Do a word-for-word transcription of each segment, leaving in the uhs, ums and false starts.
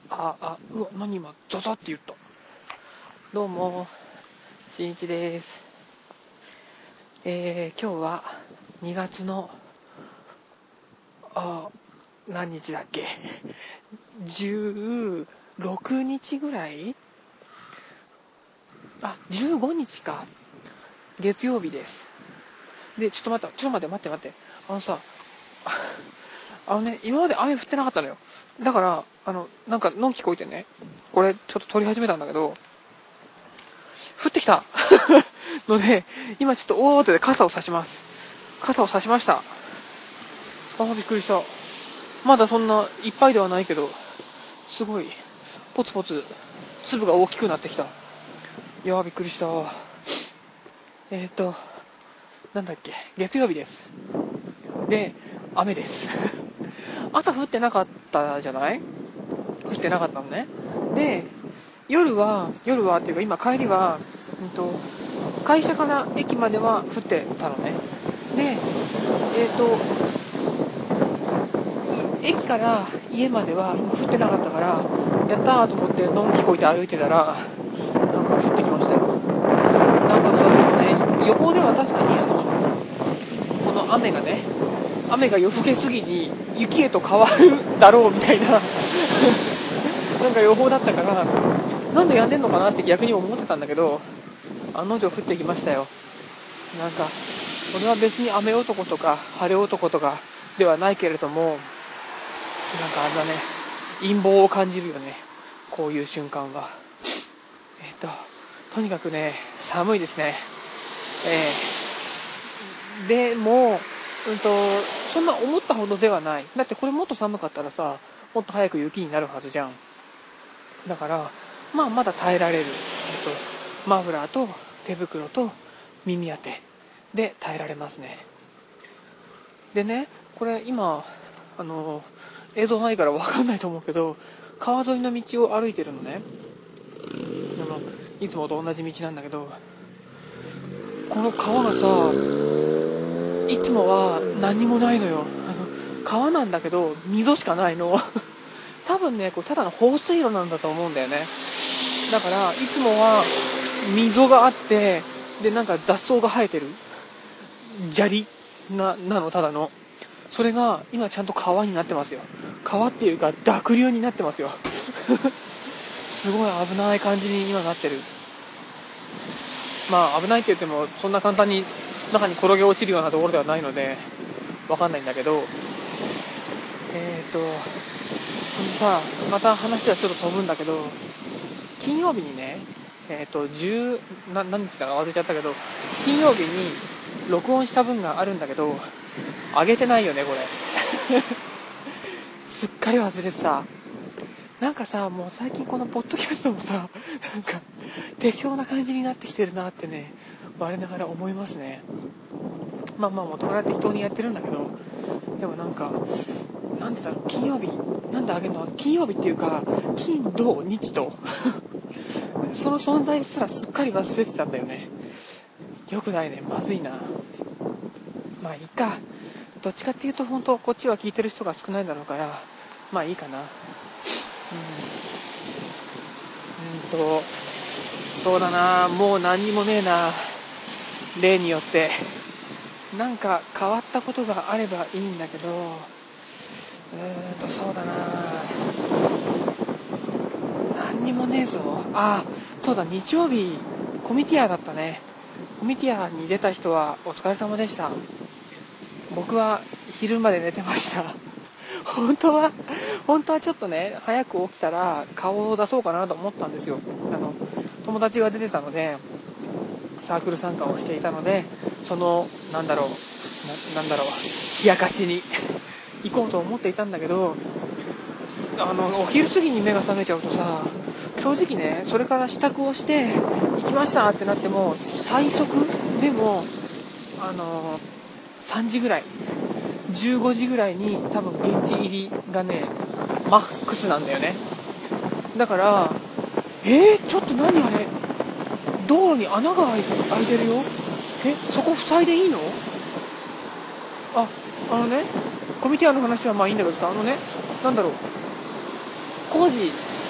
あ、あ、うわ、何今、ザザって言った。どうも、しんいちです。えー、今日はにがつの、あ、何日だっけ、じゅうろくにちぐらい、あ、じゅうごにちか、月曜日です。で、ちょっと待って、ちょっと待って、待って、待って、あのさ、あのね、今まで雨降ってなかったのよ。だから、あの、なんか、のんきこいてね、これ、ちょっと撮り始めたんだけど、降ってきたので、今ちょっと大慌てで傘を差します。傘を差しました。あ、びっくりした。まだそんないっぱいではないけど、すごい、ポツポツ、粒が大きくなってきた。いやー、びっくりした。えーと、なんだっけ、月曜日です。で、雨です。朝降ってなかったじゃない？降ってなかったのね。で、夜は、夜はっていうか今帰りは、うんと、会社から駅までは降ってたのね。で、えっと、駅から家までは降ってなかったから、やったーと思ってのんきこいて歩いてたら、なんか降ってきましたよ。なんかそういうね、予報では確かにあの、この雨がね、雨が夜更けすぎに雪へと変わるだろうみたいななんか予報だったから、なんでやんでんのかなって逆に思ってたんだけど、案の定降ってきましたよ。なんか、これは別に雨男とか晴れ男とかではないけれども、なんかあれだね、陰謀を感じるよね、こういう瞬間は。えっと、とにかくね、寒いですね。えー、でも、うんと、そんな思ったほどではない。だってこれもっと寒かったらさ、もっと早く雪になるはずじゃん。だから、まあまだ耐えられる。えっと、マフラーと手袋と耳当てで耐えられますね。でね、これ今、あの、映像ないから分かんないと思うけど、川沿いの道を歩いてるのね。あの、いつもと同じ道なんだけど、この川がさ、いつもは何もないのよ。あの、川なんだけど、溝しかないの。多分ね、これただの放水路なんだと思うんだよね。だから、いつもは溝があって、で、なんか雑草が生えてる。砂利な、なの、ただの。それが、今ちゃんと川になってますよ。川っていうか、濁流になってますよ。すごい危ない感じに今なってる。まあ、危ないって言っても、そんな簡単に中に転げ落ちるようなところではないので、わかんないんだけど、えーと、さあ、また話はちょっと飛ぶんだけど、金曜日にね、えっ、ー、と、じゅう、な、何日だか忘れちゃったけど、金曜日に録音した分があるんだけど、上げてないよね、これ。すっかり忘れてた。なんかさ、もう最近このポッドキャストもさ、なんか、適当な感じになってきてるなってね、我ながら思いますね。まあまあ、元から適当にやってるんだけど、でもなんか、なんでだろう、金曜日、なんであげるの？金曜日っていうか、金、土、日と、その存在すらすっかり忘れてたんだよね。よくないね、まずいな。まあいいか。どっちかっていうと、本当こっちは聞いてる人が少ないだろうから、まあいいかな。うん。うんと、そうだな、もう何にもねえな。例によって。なんか変わったことがあればいいんだけど、うーんと、そうだな、何にもねえぞ。あ、そうだ、日曜日、コミティアだったね。コミティアに出た人はお疲れ様でした。僕は昼まで寝てました。本当は、本当はちょっとね、早く起きたら顔を出そうかなと思ったんですよ。あの、友達が出てたので、サークル参加をしていたので、その、なんだろう、な、なんだろう、冷やかしに行こうと思っていたんだけど、あの、お昼過ぎに目が覚めちゃうとさ、正直ね、それから支度をして、行きましたってなっても、最速でも、あの、さんじぐらい、じゅうごじぐらいに多分現地入りがね、マックスなんだよね。だから、えー、ちょっと何あれ、道路に穴が開いてるよ。え、そこ塞いでいいの？あ、あのね、コミティアの話はまあいいんだけどさ、あのね、なんだろう、工事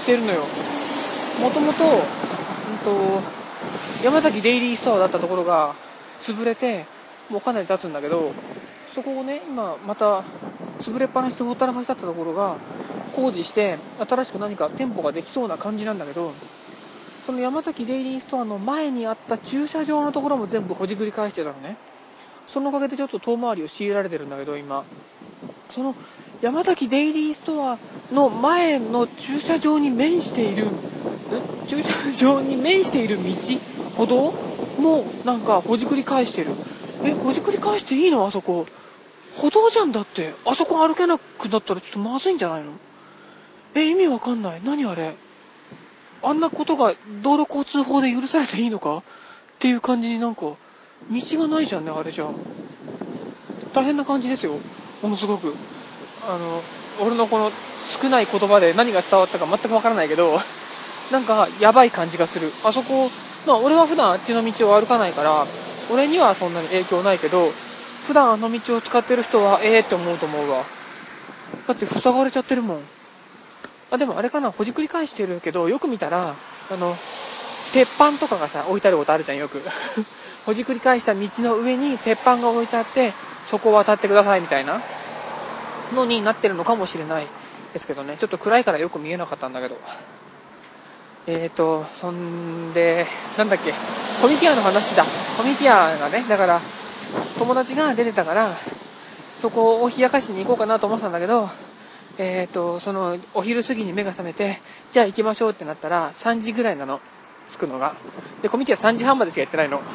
してるのよ。もともと、うんと、山崎デイリーストアだったところが潰れて、もうかなり経つんだけど、そこをね、今また潰れっぱなしでほったらかしだったところが工事して新しく何か店舗ができそうな感じなんだけど、その山崎デイリーストアの前にあった駐車場のところも全部ほじくり返してたのね。そのおかげでちょっと遠回りを強いられてるんだけど、今その山崎デイリーストアの前の駐車場に面している駐車場に面している道歩道もなんかほじくり返してる。え、ほじくり返していいの？あそこ歩道じゃん。だってあそこ歩けなくなったらちょっとまずいんじゃないの？え、意味わかんない。何あれ、あんなことが道路交通法で許されていいのかっていう感じに、なんか道がないじゃんね、あれじゃ。大変な感じですよ、ものすごく。あの俺のこの少ない言葉で何が伝わったか全くわからないけど、なんかやばい感じがする。あそこ、まあ俺は普段あっちの道を歩かないから俺にはそんなに影響ないけど、普段あの道を使ってる人はええーって思うと思うわ。だって塞がれちゃってるもん。あ、でもあれかな、ほじくり返してるけど、よく見たらあの鉄板とかがさ置いてあることあるじゃん、よくほじくり返した道の上に鉄板が置いてあって、そこを渡ってくださいみたいなのになってるのかもしれないですけどね。ちょっと暗いからよく見えなかったんだけど。えーとそんでなんだっけ、コミティアの話だ。コミティアがね、だから友達が出てたからそこを冷やかしに行こうかなと思ってたんだけど、えーとそのお昼過ぎに目が覚めて、じゃあ行きましょうってなったらさんじぐらいなの、着くのが。でコミティアさんじはんまでしかやってないの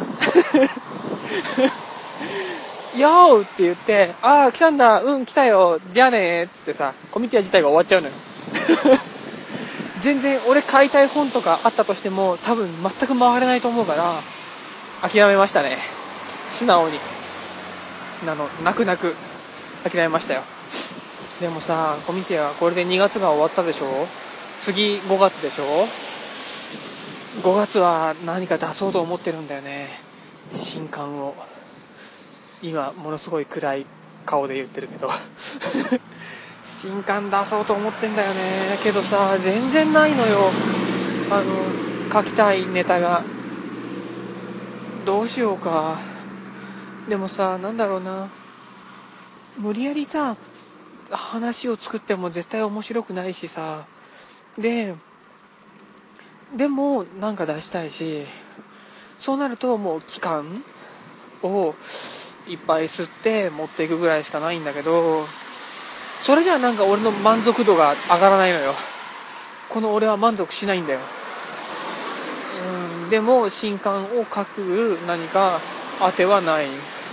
よーって言って、あー来たんだ、うん来たよ、じゃあねーっつってさ、コミティア自体が終わっちゃうのよ全然俺買いたい本とかあったとしても多分全く回れないと思うから諦めましたね。素直になの泣く泣く諦めましたよ。でもさ、コミティアこれでにがつが終わったでしょ。次ごがつでしょ。ごがつは何か出そうと思ってるんだよね、新刊を。今ものすごい暗い顔で言ってるけど新刊出そうと思ってんだよね。けどさ、全然ないのよ、あの書きたいネタが。どうしようか。でもさ、なんだろうな、無理やりさ話を作っても絶対面白くないしさ、ででもなんか出したいし、そうなるともう期間をいっぱい吸って持っていくぐらいしかないんだけど、それじゃあなんか俺の満足度が上がらないのよ。この俺は満足しないんだよ。うん、でも新刊を書く何か当てはない。う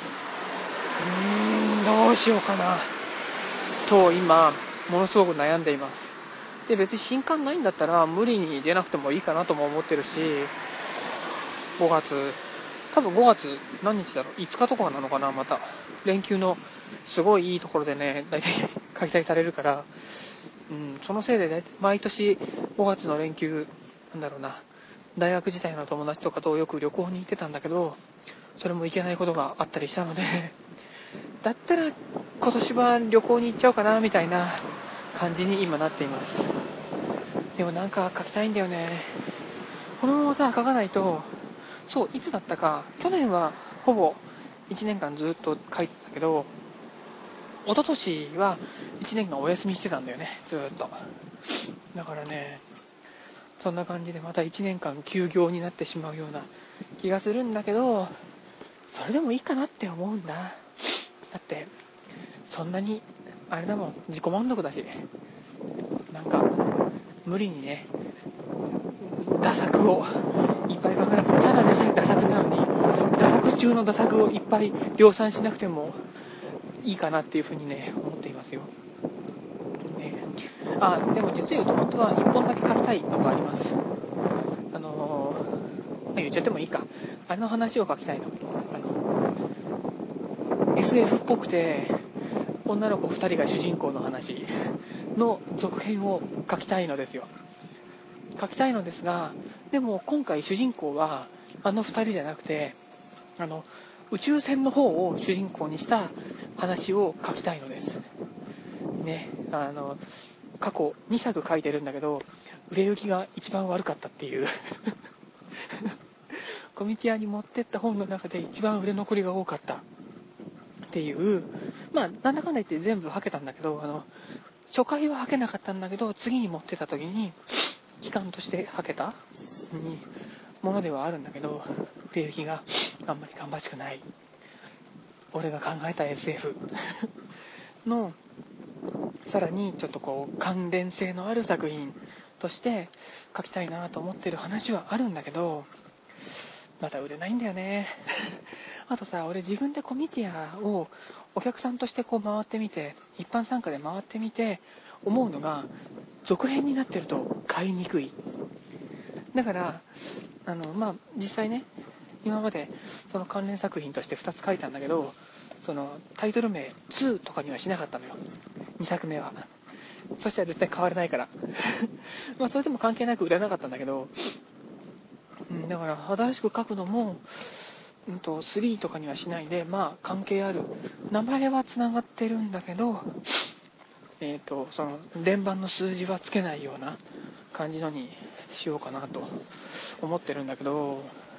ーん、どうしようかなと今ものすごく悩んでいます。で別に新刊ないんだったら無理に出なくてもいいかなとも思ってるし、ごがつ多分ごがつ何日だろう、いつかとかなのかな、また連休のすごいいいところでね大体開催されるから、うん、そのせいでね毎年ごがつの連休なんだろうな、大学時代の友達とかとよく旅行に行ってたんだけど、それも行けないことがあったりしたので、だったら今年は旅行に行っちゃおうかなみたいな感じに今なっています。でもなんか書きたいんだよね。このままさ書かないと、そういつだったか、去年はほぼいちねんかんずっと書いてたけど、一昨年はいちねんかんお休みしてたんだよね、ずっと。だからね、そんな感じでまたいちねんかん休業になってしまうような気がするんだけど、それでもいいかなって思うんだ。だってそんなにあれだもん、自己満足だし、なんか無理にね打作をいっぱい考えなくて、ただでさえ打作なのに打作中の打作をいっぱい量産しなくてもいいかなっていうふうにね思っていますよ、ね。あ、でも実言うと本当はいっぽんだけ書きたいのがあります。あのー、まあ、言っちゃってもいいか、あれの話を書きたいの。あの エスエフ っぽくて女の子ふたりが主人公の話の続編を書きたいのですよ。書きたいのですが、でも今回主人公はあのふたりじゃなくて、あの宇宙船の方を主人公にした話を書きたいのですね。あの過去にさく書いてるんだけど、売れ行きが一番悪かったっていうコミティアに持ってった本の中で一番売れ残りが多かったっていう、まあなんだかんだ言って全部はけたんだけど、あの初回ははけなかったんだけど、次に持ってた時に期間としてはけたにものではあるんだけど、売れ行きがあんまり芳しくない、俺が考えた エスエフ のさらにちょっとこう関連性のある作品として書きたいなと思ってる話はあるんだけど、まだ売れないんだよねあとさ、俺自分でコミティアをお客さんとしてこう回ってみて、一般参加で回ってみて思うのが、続編になってると買いにくい。だからあのまあ実際ね、今までその関連作品としてふたつ書いたんだけど、そのタイトル名にとかにはしなかったのよ、にさくめは。そしたら絶対買われないからまあそれでも関係なく売れなかったんだけど、うん、だから新しく書くのも、うんと、スリーとかにはしないで、まあ関係ある、名前はつながってるんだけど、えーと、その連番の数字はつけないような感じのにしようかなと思ってるんだけど、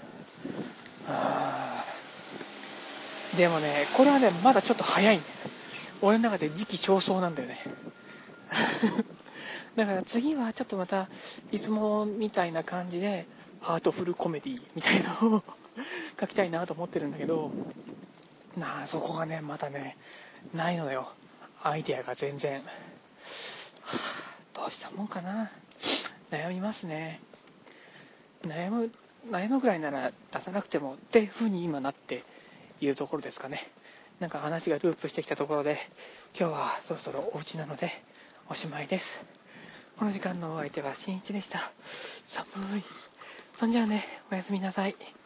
あでもね、これはね、まだちょっと早いんだよ。俺の中で時期尚早なんだよねだから次はちょっとまたいつもみたいな感じでハートフルコメディみたいなのを書きたいなと思ってるんだけど、なあそこがねまたねないのよ、アイデアが全然。はあ、どうしたもんかな、悩みますね。悩む悩むぐらいなら出さなくてもっていう風に今なっているところですかね。なんか話がループしてきたところで、今日はそろそろお家なのでおしまいです。この時間のお相手はしんいちでした。寒い。そんじゃあね、おやすみなさい。